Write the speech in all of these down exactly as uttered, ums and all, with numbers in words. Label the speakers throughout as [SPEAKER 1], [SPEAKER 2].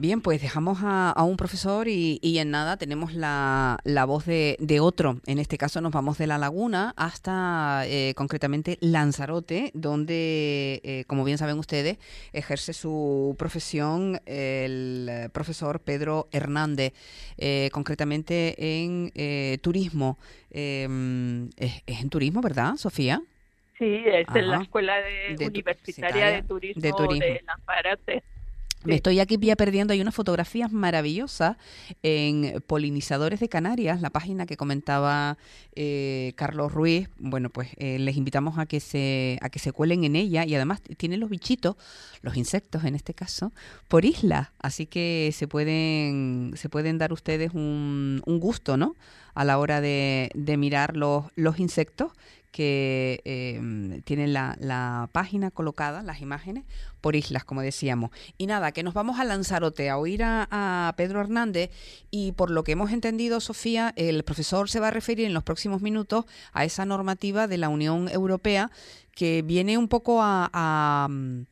[SPEAKER 1] Bien, pues dejamos a, a un profesor y, y en nada tenemos la, la voz de, de otro. En este caso nos vamos de La Laguna hasta eh, concretamente Lanzarote, donde, eh, como bien saben ustedes, ejerce su profesión el profesor Pedro Hernández, eh, concretamente en eh, turismo. Eh, es, es en turismo, ¿verdad, Sofía?
[SPEAKER 2] Sí, es en la
[SPEAKER 1] Ajá.
[SPEAKER 2] Escuela de
[SPEAKER 1] De tu-
[SPEAKER 2] Universitaria de
[SPEAKER 1] de
[SPEAKER 2] Turismo
[SPEAKER 1] turismo.
[SPEAKER 2] de Lanzarote.
[SPEAKER 1] Me
[SPEAKER 2] Sí.
[SPEAKER 1] estoy aquí ya perdiendo. Hay unas fotografías maravillosas en Polinizadores de Canarias, la página que comentaba eh, Carlos Ruiz. Bueno, pues eh, les invitamos a que se a que se cuelen en ella, y además tiene los bichitos, los insectos en este caso, por isla. Así que se pueden se pueden dar ustedes un, un gusto, ¿no? A la hora de, de mirar los, los insectos que eh, tienen la, la página colocada, las imágenes, por islas, como decíamos. Y nada, que nos vamos a Lanzarote a oír a, a Pedro Hernández, y por lo que hemos entendido, Sofía, el profesor se va a referir en los próximos minutos a esa normativa de la Unión Europea que viene un poco a... a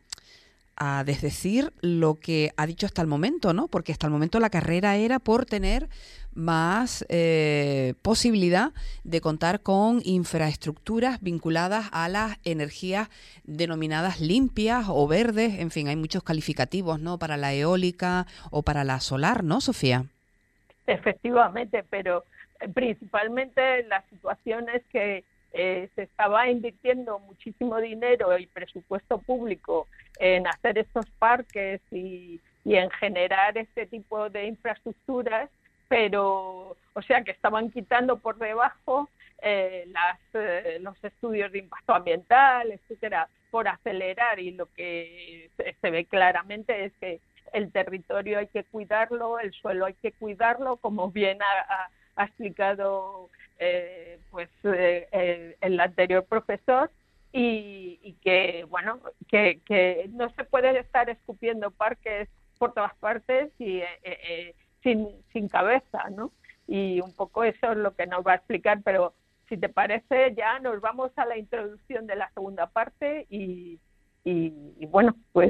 [SPEAKER 1] a desdecir lo que ha dicho hasta el momento, ¿no? Porque hasta el momento la carrera era por tener más eh, posibilidad de contar con infraestructuras vinculadas a las energías denominadas limpias o verdes. En fin, hay muchos calificativos, ¿no? Para la eólica o para la solar, ¿no, Sofía?
[SPEAKER 2] Efectivamente, pero eh, principalmente la situación es que eh, se estaba invirtiendo muchísimo dinero y presupuesto público en hacer estos parques y, y en generar este tipo de infraestructuras, pero, o sea, que estaban quitando por debajo eh, las, eh, los estudios de impacto ambiental, etcétera, por acelerar, y lo que se, se ve claramente es que el territorio hay que cuidarlo, el suelo hay que cuidarlo, como bien ha, ha, ha explicado eh, pues eh, el, el anterior profesor, y, y que bueno que, que no se puede estar escupiendo parques por todas partes y eh, eh, sin, sin cabeza, ¿no? Y un poco eso es lo que nos va a explicar, pero si te parece ya nos vamos a la introducción de la segunda parte y, y, y bueno, pues...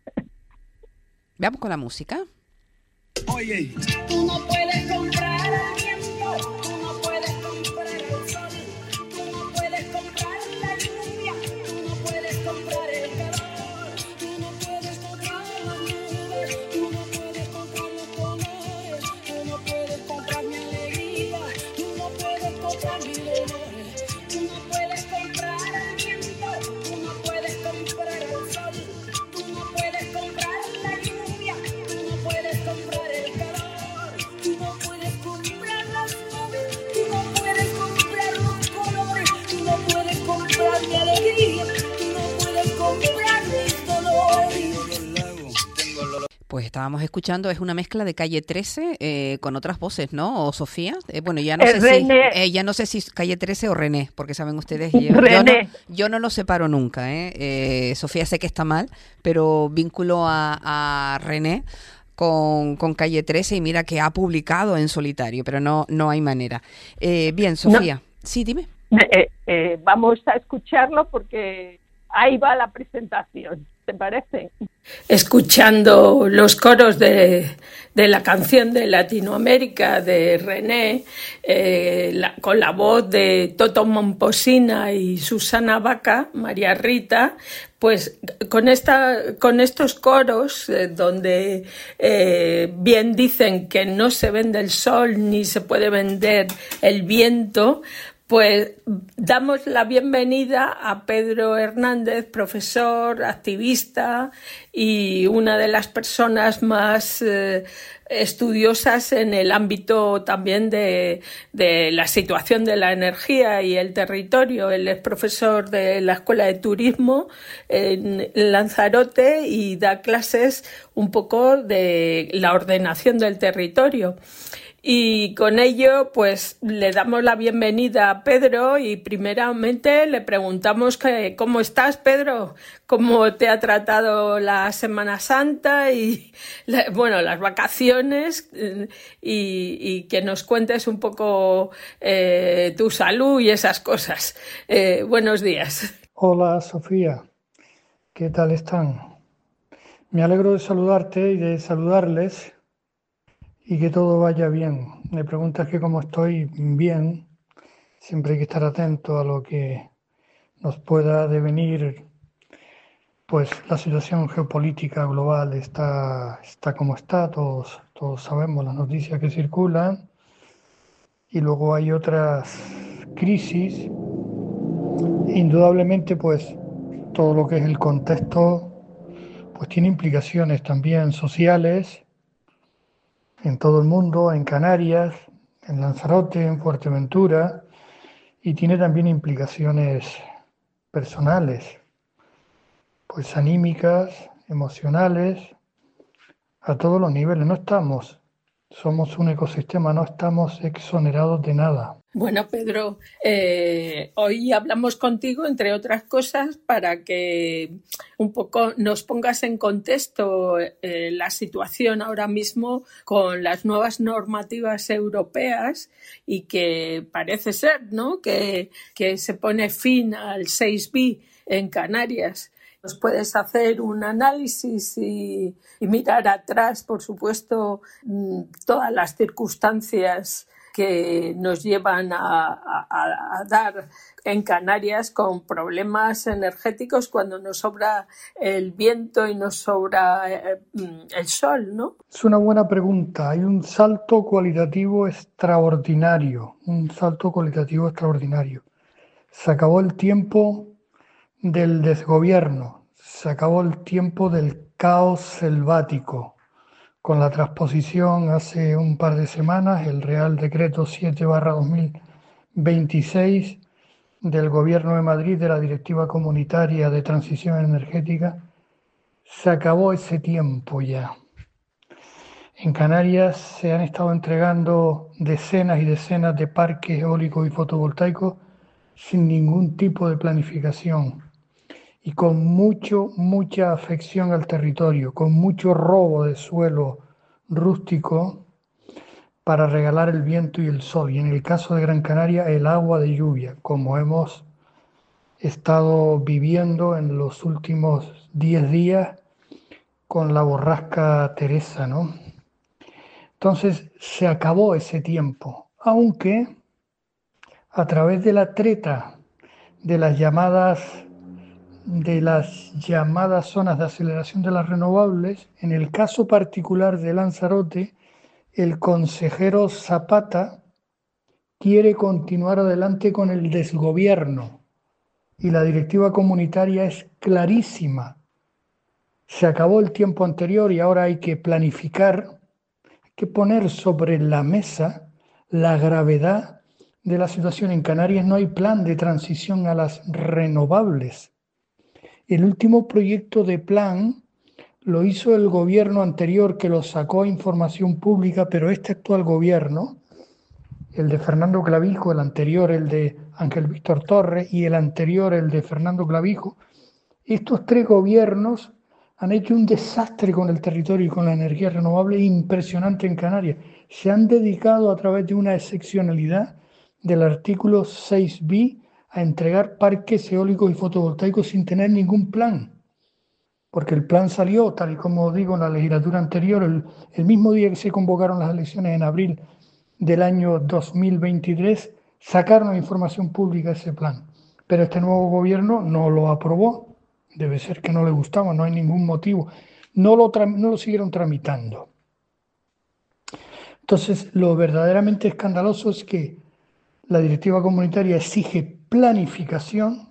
[SPEAKER 1] Veamos con la música.
[SPEAKER 3] Oye, tú no puedes comprar el tiempo, tú no puedes comprar el sol, tú no puedes comprar la lluvia, tú no puedes comprar el calor, tú no puedes comprar las nubes, tú no puedes comprar los colores, tú no puedes comprar mi alegría, tú no puedes comprar mi dolor, tú no puedes comprar el tiempo, tú no puedes comprar el sol, tú no puedes comprar la lluvia, tú no puedes comprar el calor, tú no puedes comprar las nubes, tú no puedes comprar los colores, tú no puedes comprar mi alegría, tú no puedes comprar mis dolores.
[SPEAKER 1] Pues estábamos escuchando, es una mezcla de Calle trece eh, con otras voces, ¿no? ¿O Sofía? Eh, bueno, ya no sé si eh, ya no sé si Calle trece o René, porque saben ustedes, yo, yo, no, yo no lo separo nunca, ¿eh? Eh, Sofía sé que está mal, pero vínculo a, a René con, con Calle trece, y mira que ha publicado en solitario, pero no, no hay manera. Eh, bien, Sofía. No. Sí, dime.
[SPEAKER 2] Eh, eh, vamos a escucharlo porque ahí va la presentación, ¿te parece?
[SPEAKER 4] Escuchando los coros de, de la canción de Latinoamérica de René, eh, la, con la voz de Toto Momposina y Susana Baca, María Rita, pues con, esta, con estos coros eh, donde eh, bien dicen que no se vende el sol ni se puede vender el viento, pues damos la bienvenida a Pedro Hernández, profesor, activista y una de las personas más eh, estudiosas en el ámbito también de, de la situación de la energía y el territorio. Él es profesor de la Escuela de Turismo en Lanzarote y da clases un poco de la ordenación del territorio. Y con ello, pues le damos la bienvenida a Pedro y primeramente le preguntamos que, ¿cómo estás, Pedro? ¿Cómo te ha tratado la Semana Santa y, bueno, las vacaciones? Y, y que nos cuentes un poco eh, tu salud y esas cosas. Eh, buenos días.
[SPEAKER 5] Hola, Sofía. ¿Qué tal están? Me alegro de saludarte y de saludarles y que todo vaya bien. Me preguntas que cómo estoy. Bien. Siempre hay que estar atento a lo que nos pueda devenir. Pues la situación geopolítica global está, está como está, todos, todos sabemos las noticias que circulan, y luego hay otras crisis. Indudablemente, pues todo lo que es el contexto, pues tiene implicaciones también sociales en todo el mundo, en Canarias, en Lanzarote, en Fuerteventura, y tiene también implicaciones personales, pues anímicas, emocionales, a todos los niveles. No estamos, somos un ecosistema, no estamos exonerados de nada.
[SPEAKER 4] Bueno, Pedro, eh, hoy hablamos contigo, entre otras cosas, para que un poco nos pongas en contexto eh, la situación ahora mismo con las nuevas normativas europeas y que parece ser, ¿no?, que, que se pone fin al seis bis en Canarias. ¿Nos puedes hacer un análisis y, y mirar atrás, por supuesto, todas las circunstancias que nos llevan a, a, a dar en Canarias con problemas energéticos cuando nos sobra el viento y nos sobra eh, el sol, ¿no?
[SPEAKER 5] Es una buena pregunta. Hay un salto cualitativo extraordinario, un salto cualitativo extraordinario. Se acabó el tiempo del desgobierno, se acabó el tiempo del caos selvático. Con la transposición hace un par de semanas, el Real Decreto siete barra dos mil veintiséis del Gobierno de Madrid de la Directiva Comunitaria de Transición Energética, se acabó ese tiempo ya. En Canarias se han estado entregando decenas y decenas de parques eólicos y fotovoltaicos sin ningún tipo de planificación y con mucho, mucha afección al territorio, con mucho robo de suelo rústico para regalar el viento y el sol, y en el caso de Gran Canaria el agua de lluvia, como hemos estado viviendo en los últimos diez días con la borrasca Teresa, ¿no? Entonces se acabó ese tiempo, aunque a través de la treta de las llamadas de las llamadas zonas de aceleración de las renovables, en el caso particular de Lanzarote, el consejero Zapata quiere continuar adelante con el desgobierno y la directiva comunitaria es clarísima. Se acabó el tiempo anterior y ahora hay que planificar, hay que poner sobre la mesa la gravedad de la situación. En Canarias no hay plan de transición a las renovables. El último proyecto de plan lo hizo el gobierno anterior, que lo sacó a información pública, pero este actual gobierno, el de Fernando Clavijo, el anterior el de Ángel Víctor Torres y el anterior el de Fernando Clavijo, estos tres gobiernos han hecho un desastre con el territorio y con la energía renovable impresionante en Canarias. Se han dedicado a través de una excepcionalidad del artículo seis bis a entregar parques eólicos y fotovoltaicos sin tener ningún plan, porque el plan salió, tal y como digo, en la legislatura anterior, el, el mismo día que se convocaron las elecciones en abril del año dos mil veintitrés, sacaron a información pública ese plan, pero este nuevo gobierno no lo aprobó, debe ser que no le gustaba, no hay ningún motivo, no lo, no lo siguieron tramitando. Entonces, lo verdaderamente escandaloso es que la directiva comunitaria exige planificación.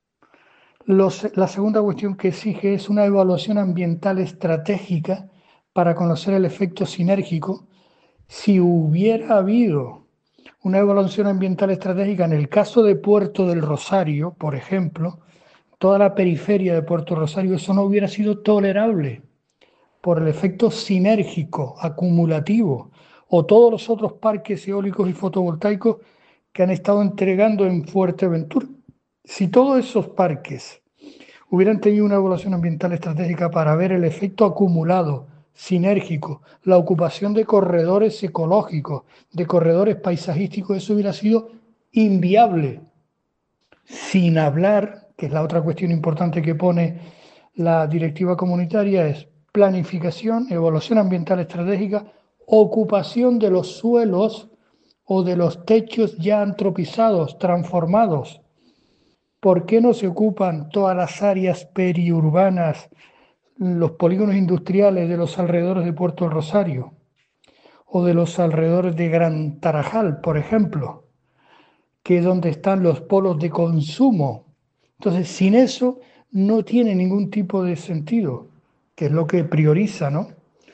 [SPEAKER 5] Los, la segunda cuestión que exige es una evaluación ambiental estratégica para conocer el efecto sinérgico. Si hubiera habido una evaluación ambiental estratégica en el caso de Puerto del Rosario, por ejemplo, toda la periferia de Puerto Rosario, eso no hubiera sido tolerable por el efecto sinérgico acumulativo, o todos los otros parques eólicos y fotovoltaicos que han estado entregando en Fuerteventura. Si todos esos parques hubieran tenido una evaluación ambiental estratégica para ver el efecto acumulado, sinérgico, la ocupación de corredores ecológicos, de corredores paisajísticos, eso hubiera sido inviable. Sin hablar, que es la otra cuestión importante que pone la directiva comunitaria, es planificación, evaluación ambiental estratégica ocupación de los suelos o de los techos ya antropizados, transformados. ¿Por qué no se ocupan todas las áreas periurbanas, los polígonos industriales de los alrededores de Puerto del Rosario o de los alrededores de Gran Tarajal, por ejemplo, que es donde están los polos de consumo? Entonces, sin eso no tiene ningún tipo de sentido, que es lo que prioriza, ¿no?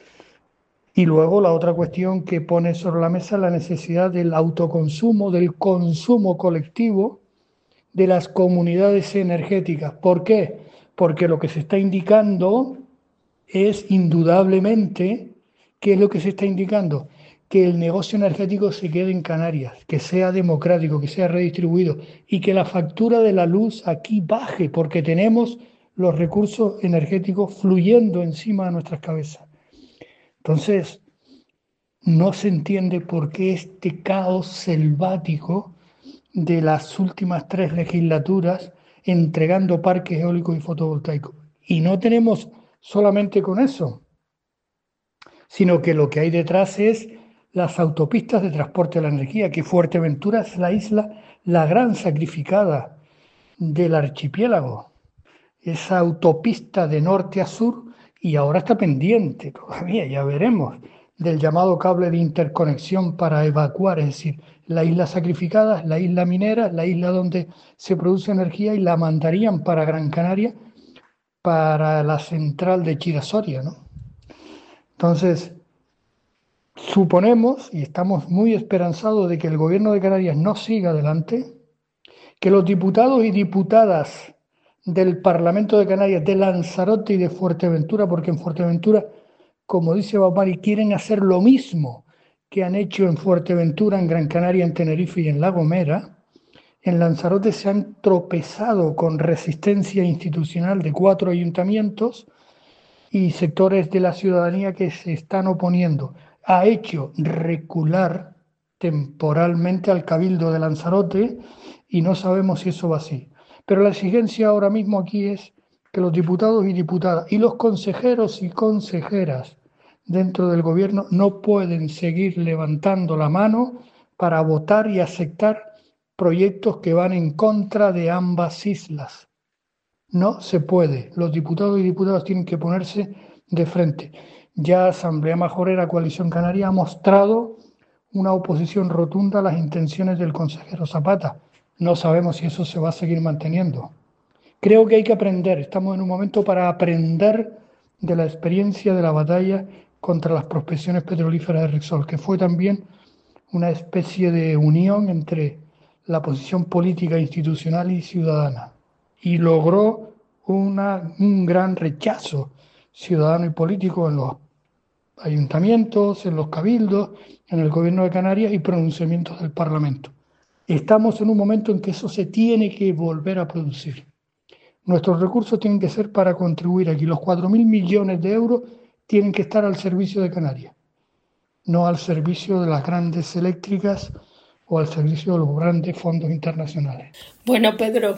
[SPEAKER 5] Y luego la otra cuestión que pone sobre la mesa es la necesidad del autoconsumo, del consumo colectivo de las comunidades energéticas. ¿Por qué? Porque lo que se está indicando es indudablemente, ¿qué es lo que se está indicando? Que el negocio energético se quede en Canarias, que sea democrático, que sea redistribuido y que la factura de la luz aquí baje, porque tenemos los recursos energéticos fluyendo encima de nuestras cabezas. Entonces, no se entiende por qué este caos selvático de las últimas tres legislaturas entregando parques eólicos y fotovoltaicos. Y no tenemos solamente con eso, sino que lo que hay detrás es las autopistas de transporte de la energía, que Fuerteventura es la isla, la gran sacrificada del archipiélago. Esa autopista de norte a sur, y ahora está pendiente todavía, ya veremos, del llamado cable de interconexión para evacuar, es decir, la isla sacrificada, la isla minera, la isla donde se produce energía, y la mandarían para Gran Canaria, para la central de Chirasoria, ¿no? Entonces, suponemos, y estamos muy esperanzados de que el gobierno de Canarias no siga adelante, que los diputados y diputadas del Parlamento de Canarias, de Lanzarote y de Fuerteventura, porque en Fuerteventura, como dice Baumari, quieren hacer lo mismo que han hecho en Fuerteventura, en Gran Canaria, en Tenerife y en La Gomera. En Lanzarote se han tropezado con resistencia institucional de cuatro ayuntamientos y sectores de la ciudadanía que se están oponiendo. Ha hecho recular temporalmente al Cabildo de Lanzarote y no sabemos si eso va así. Pero la exigencia ahora mismo aquí es que los diputados y diputadas y los consejeros y consejeras dentro del gobierno no pueden seguir levantando la mano para votar y aceptar proyectos que van en contra de ambas islas. No se puede. Los diputados y diputadas tienen que ponerse de frente. Ya Asamblea Majorera Coalición Canaria ha mostrado una oposición rotunda a las intenciones del consejero Zapata. No sabemos si eso se va a seguir manteniendo. Creo que hay que aprender. Estamos en un momento para aprender de la experiencia de la batalla contra las prospecciones petrolíferas de Repsol, que fue también una especie de unión entre la posición política, institucional y ciudadana, y logró una, un gran rechazo ciudadano y político en los ayuntamientos, en los cabildos, en el gobierno de Canarias y pronunciamientos del Parlamento. Estamos en un momento en que eso se tiene que volver a producir. Nuestros recursos tienen que ser para contribuir aquí. Los cuatro mil millones de euros tienen que estar al servicio de Canarias, no al servicio de las grandes eléctricas o al servicio de los grandes fondos internacionales.
[SPEAKER 4] Bueno, Pedro,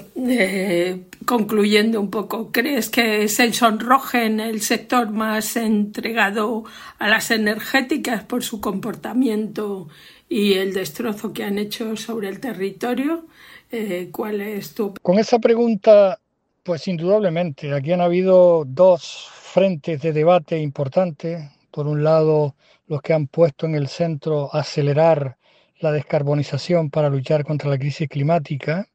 [SPEAKER 4] eh, concluyendo un poco, ¿crees que se sonroje en el sector más entregado a las energéticas por su comportamiento y el destrozo que han hecho sobre el territorio? Eh, ¿Cuál es tu...?
[SPEAKER 5] Con esa pregunta, pues indudablemente, aquí han habido dos frentes de debate importantes. Por un lado, los que han puesto en el centro acelerar la descarbonización para luchar contra la crisis climática,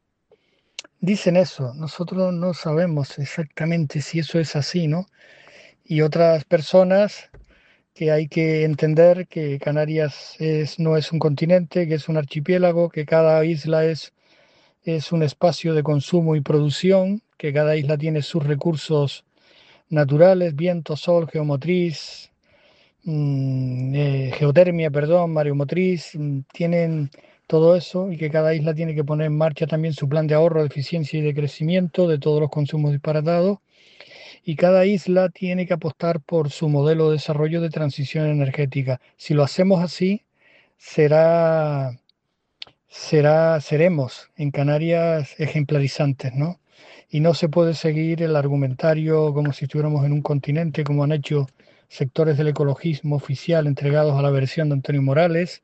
[SPEAKER 5] dicen eso. Nosotros no sabemos exactamente si eso es así, ¿no? Y otras personas que hay que entender que Canarias es, no es un continente, que es un archipiélago, que cada isla es, es un espacio de consumo y producción, que cada isla tiene sus recursos naturales, viento, sol, geomotriz, Eh, geotermia, perdón, mareomotriz, tienen todo eso, y que cada isla tiene que poner en marcha también su plan de ahorro, de eficiencia y de crecimiento de todos los consumos disparatados, y cada isla tiene que apostar por su modelo de desarrollo de transición energética. Si lo hacemos así, será, será, seremos en Canarias ejemplarizantes, ¿no? Y no se puede seguir el argumentario como si estuviéramos en un continente, como han hecho sectores del ecologismo oficial entregados a la versión de Antonio Morales,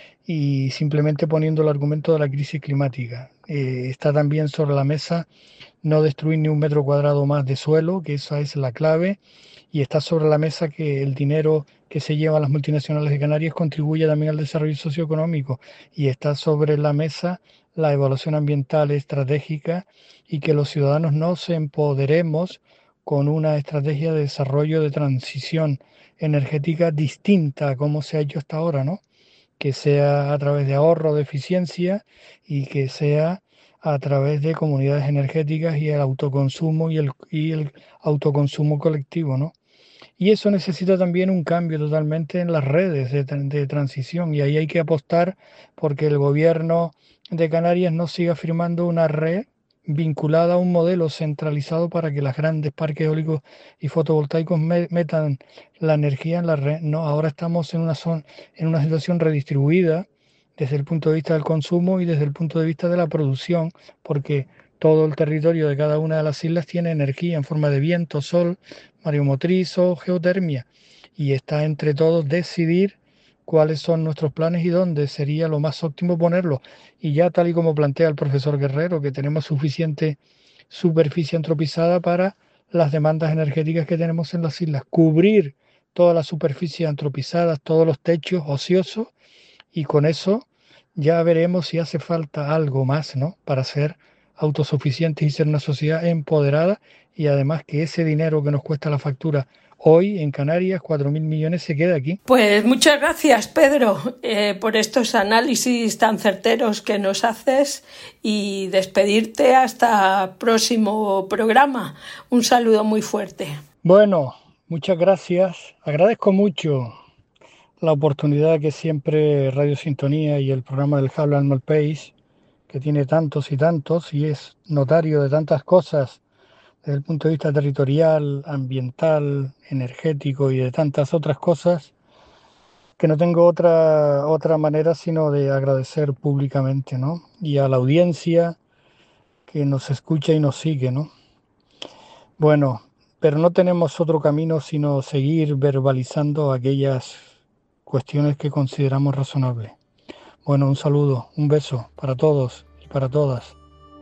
[SPEAKER 5] y simplemente poniendo el argumento de la crisis climática. Eh, está también sobre la mesa no destruir ni un metro cuadrado más de suelo, que esa es la clave, y está sobre la mesa que el dinero que se llevan las multinacionales de Canarias contribuye también al desarrollo socioeconómico, y está sobre la mesa la evaluación ambiental estratégica y que los ciudadanos nos empoderemos con una estrategia de desarrollo de transición energética distinta a como se ha hecho hasta ahora, ¿no? Que sea a través de ahorro de eficiencia y que sea a través de comunidades energéticas y el autoconsumo y el, y el autoconsumo colectivo, ¿no? Y eso necesita también un cambio totalmente en las redes de, de transición, y ahí hay que apostar porque el gobierno de Canarias no siga firmando una red vinculada a un modelo centralizado para que los grandes parques eólicos y fotovoltaicos me, metan la energía en la red. No, ahora estamos en una zona, en una situación redistribuida desde el punto de vista del consumo y desde el punto de vista de la producción, porque todo el territorio de cada una de las islas tiene energía en forma de viento, sol, mareomotriz o geotermia, y está entre todos decidir cuáles son nuestros planes y dónde sería lo más óptimo ponerlo. Y ya tal y como plantea el profesor Guerrero, que tenemos suficiente superficie antropizada para las demandas energéticas que tenemos en las islas, cubrir toda la superficie antropizada, todos los techos ociosos, y con eso ya veremos si hace falta algo más, ¿no?, para ser autosuficientes y ser una sociedad empoderada, y además que ese dinero que nos cuesta la factura hoy en Canarias, cuatro mil millones, se queda aquí.
[SPEAKER 4] Pues muchas gracias, Pedro, eh, por estos análisis tan certeros que nos haces, y despedirte hasta próximo programa. Un saludo muy fuerte.
[SPEAKER 5] Bueno, muchas gracias. Agradezco mucho la oportunidad que siempre Radio Sintonía y el programa del Hable al Malpais, que tiene tantos y tantos y es notario de tantas cosas desde el punto de vista territorial, ambiental, energético y de tantas otras cosas, que no tengo otra, otra manera sino de agradecer públicamente, ¿no? Y a la audiencia que nos escucha y nos sigue, ¿no? Bueno, pero no tenemos otro camino sino seguir verbalizando aquellas cuestiones que consideramos razonables. Bueno, un saludo, un beso para todos y para todas.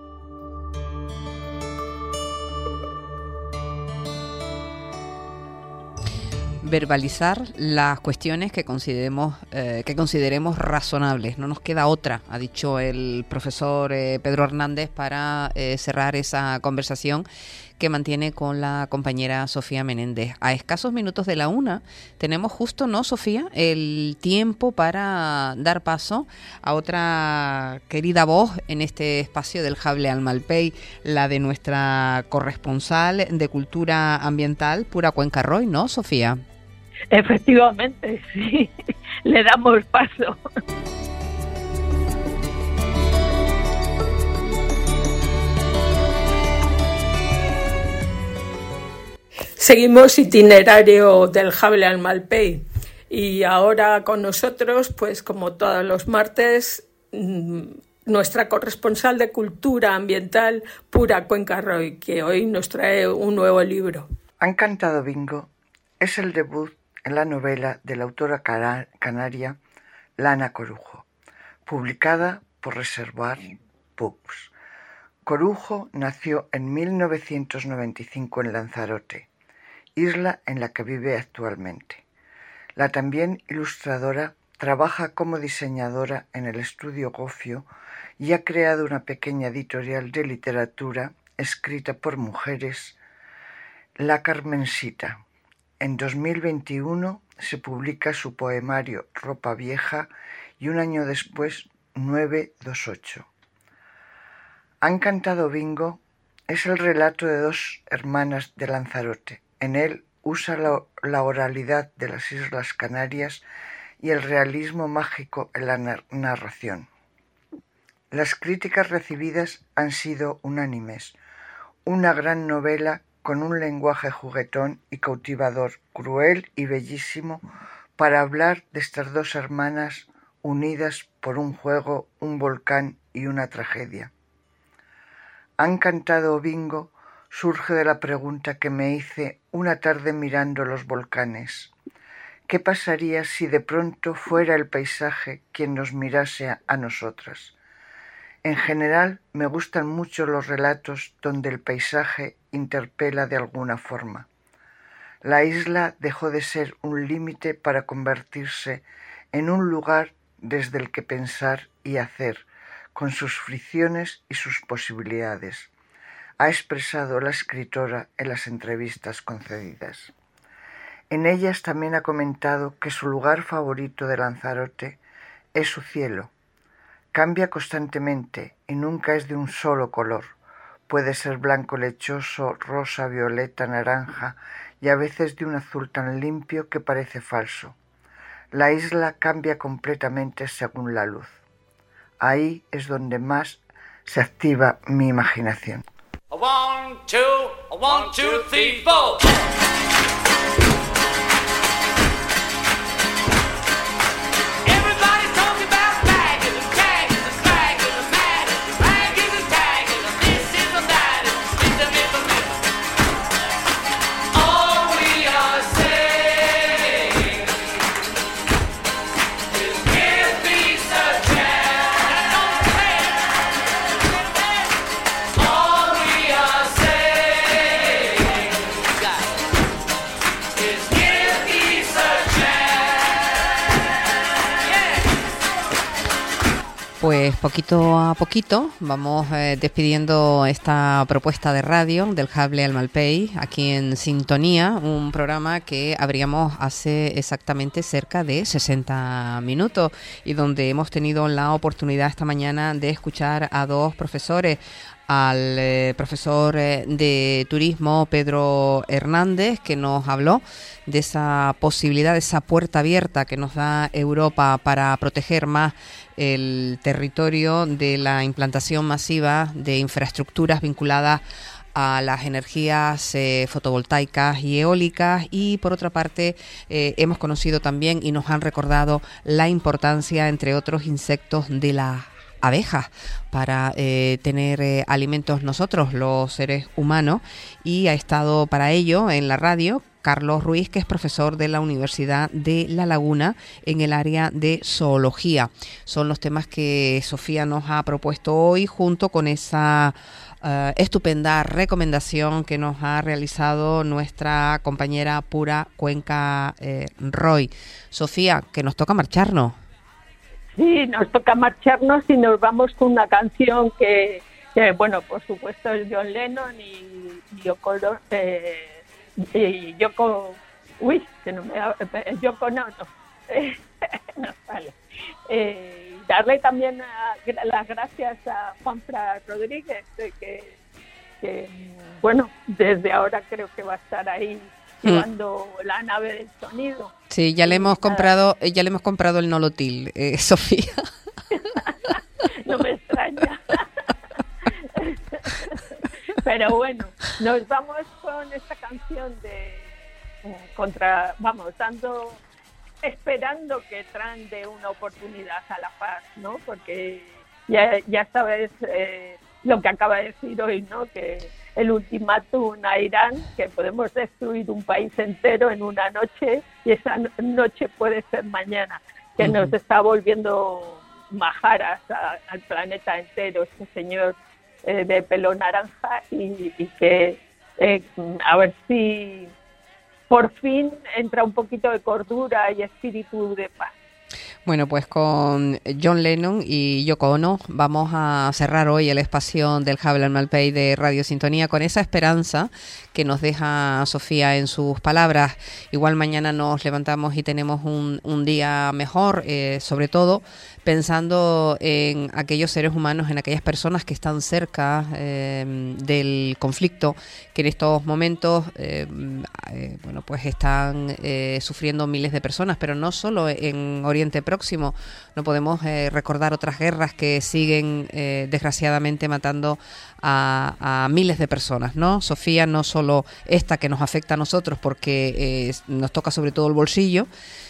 [SPEAKER 1] Verbalizar las cuestiones que consideremos eh, que consideremos razonables. No nos queda otra, ha dicho el profesor eh, Pedro Hernández, para eh, cerrar esa conversación que mantiene con la compañera Sofía Menéndez. A escasos minutos de la una tenemos justo, ¿no, Sofía?, el tiempo para dar paso a otra querida voz en este espacio del Hable al Malpei, la de nuestra corresponsal de Cultura Ambiental, Pura Cuenca Roy, ¿no, Sofía?
[SPEAKER 2] Efectivamente, sí, le damos paso.
[SPEAKER 4] Seguimos itinerario del Hable al Malpei, y ahora con nosotros, pues como todos los martes, nuestra corresponsal de Cultura Ambiental, Pura Cuenca Roy, que hoy nos trae un nuevo libro.
[SPEAKER 6] Han cantado bingo es el debut en la novela de la autora canaria Lana Corujo, publicada por Reservoir Books. Corujo nació en mil novecientos noventa y cinco en Lanzarote, isla en la que vive actualmente. La también ilustradora trabaja como diseñadora en el estudio Gofio y ha creado una pequeña editorial de literatura escrita por mujeres, La Carmencita. En dos mil veintiuno se publica su poemario Ropa Vieja y un año después nueve veintiocho. Han cantado bingo es el relato de dos hermanas de Lanzarote. En él usa la, la oralidad de las Islas Canarias y el realismo mágico en la narración. Las críticas recibidas han sido unánimes. Una gran novela con un lenguaje juguetón y cautivador, cruel y bellísimo, para hablar de estas dos hermanas unidas por un juego, un volcán y una tragedia. Han cantado bingo surge de la pregunta que me hice una tarde mirando los volcanes. ¿Qué pasaría si de pronto fuera el paisaje quien nos mirase a, a nosotras? En general me gustan mucho los relatos donde el paisaje interpela de alguna forma. La isla dejó de ser un límite para convertirse en un lugar desde el que pensar y hacer, con sus fricciones y sus posibilidades, ha expresado la escritora en las entrevistas concedidas. En ellas también ha comentado que su lugar favorito de Lanzarote es su cielo. Cambia constantemente y nunca es de un solo color. Puede ser blanco lechoso, rosa, violeta, naranja y a veces de un azul tan limpio que parece falso. La isla cambia completamente según la luz. Ahí es donde más se activa mi imaginación.
[SPEAKER 7] A one, two, a one, two, three, four. Everybody's talking about bagging and tagging and swagging and magging, ragging and tagging, and this is and that, and this and this and this. All we are saying is give peace a chance. Don't say it. All we are saying is give peace a
[SPEAKER 1] Pues poquito a poquito vamos eh, despidiendo esta propuesta de radio del Hable al Malpey aquí en Sintonía, un programa que abríamos hace exactamente cerca de sesenta minutos y donde hemos tenido la oportunidad esta mañana de escuchar a dos profesores, al eh, profesor eh, de turismo Pedro Hernández, que nos habló de esa posibilidad, de esa puerta abierta que nos da Europa para proteger más el territorio de la implantación masiva de infraestructuras vinculadas a las energías eh, fotovoltaicas y eólicas, y por otra parte eh, hemos conocido también y nos han recordado la importancia, entre otros insectos, de la abejas para eh, tener eh, alimentos nosotros, los seres humanos, y ha estado para ello en la radio Carlos Ruiz, que es profesor de la Universidad de La Laguna en el área de zoología. Son los temas que Sofía nos ha propuesto hoy, junto con esa uh, estupenda recomendación que nos ha realizado nuestra compañera Pura Cuenca eh, Roy. Sofía, que nos toca marcharnos.
[SPEAKER 2] Sí, nos toca marcharnos y nos vamos con una canción que, que bueno, por supuesto es John Lennon y, y Yoko, eh, y Yoko, uy, que no me Yoko no, no, no vale. Eh, darle también a, las gracias a Juanfran Rodríguez, que, que, bueno, desde ahora creo que va a estar ahí llevando mm. la nave del sonido.
[SPEAKER 1] Sí, ya le hemos comprado, ya le hemos comprado el nolotil, eh, Sofía.
[SPEAKER 2] No me extraña. Pero bueno, nos vamos con esta canción de contra, vamos, dando, esperando que traen de una oportunidad a la paz, ¿no? Porque ya, ya sabes eh, lo que acaba de decir hoy, ¿no? Que el ultimátum a Irán, que podemos destruir un país entero en una noche, y esa noche puede ser mañana, que uh-huh. nos está volviendo majaras a, al planeta entero, este señor eh, de pelo naranja, y, y que eh, a ver si por fin entra un poquito de cordura y espíritu de paz.
[SPEAKER 1] Bueno, pues con John Lennon y Yoko Ono vamos a cerrar hoy el espacio del Hable al Malpey de Radio Sintonía con esa esperanza que nos deja Sofía en sus palabras. Igual mañana nos levantamos y tenemos un, un día mejor, eh, sobre todo pensando en aquellos seres humanos, en aquellas personas que están cerca eh, del conflicto, que en estos momentos eh, eh, bueno, pues están eh, sufriendo miles de personas, pero no solo en Oriente Próximo. No podemos eh, recordar otras guerras que siguen eh, desgraciadamente matando a, a miles de personas, ¿no? Sofía, no solo esta que nos afecta a nosotros porque eh, nos toca sobre todo el bolsillo,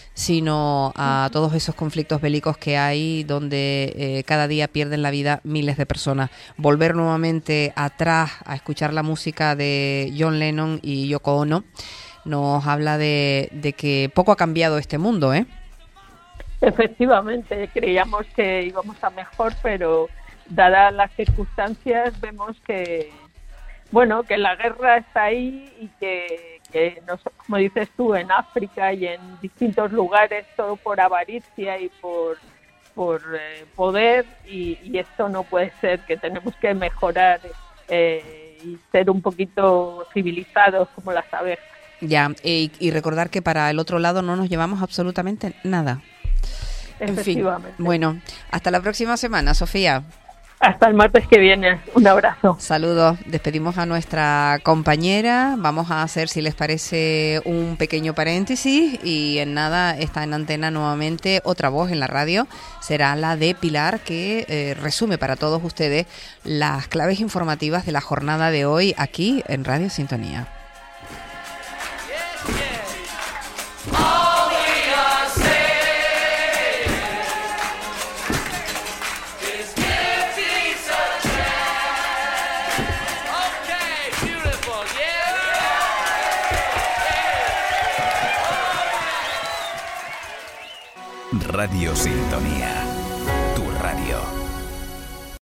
[SPEAKER 1] sino a todos esos conflictos bélicos que hay donde eh, cada día pierden la vida miles de personas. Volver nuevamente atrás a escuchar la música de John Lennon y Yoko Ono nos habla de, de que poco ha cambiado este mundo, ¿eh?
[SPEAKER 2] Efectivamente, creíamos que íbamos a mejor, pero dadas las circunstancias vemos que, bueno, que la guerra está ahí y que, que nos, como dices tú, en África y en distintos lugares, todo por avaricia y por, por eh, poder, y, y esto no puede ser, que tenemos que mejorar eh, y ser un poquito civilizados como las abejas.
[SPEAKER 1] Ya, y, y recordar que para el otro lado no nos llevamos absolutamente nada. En fin, bueno, hasta la próxima semana, Sofía.
[SPEAKER 2] Hasta el martes que viene. Un abrazo.
[SPEAKER 1] Saludos. Despedimos a nuestra compañera. Vamos a hacer, si les parece, un pequeño paréntesis y en nada está en antena nuevamente otra voz en la radio. Será la de Pilar, que eh, resume para todos ustedes las claves informativas de la jornada de hoy aquí en Radio Sintonía.
[SPEAKER 8] Radio Sintonía, tu radio.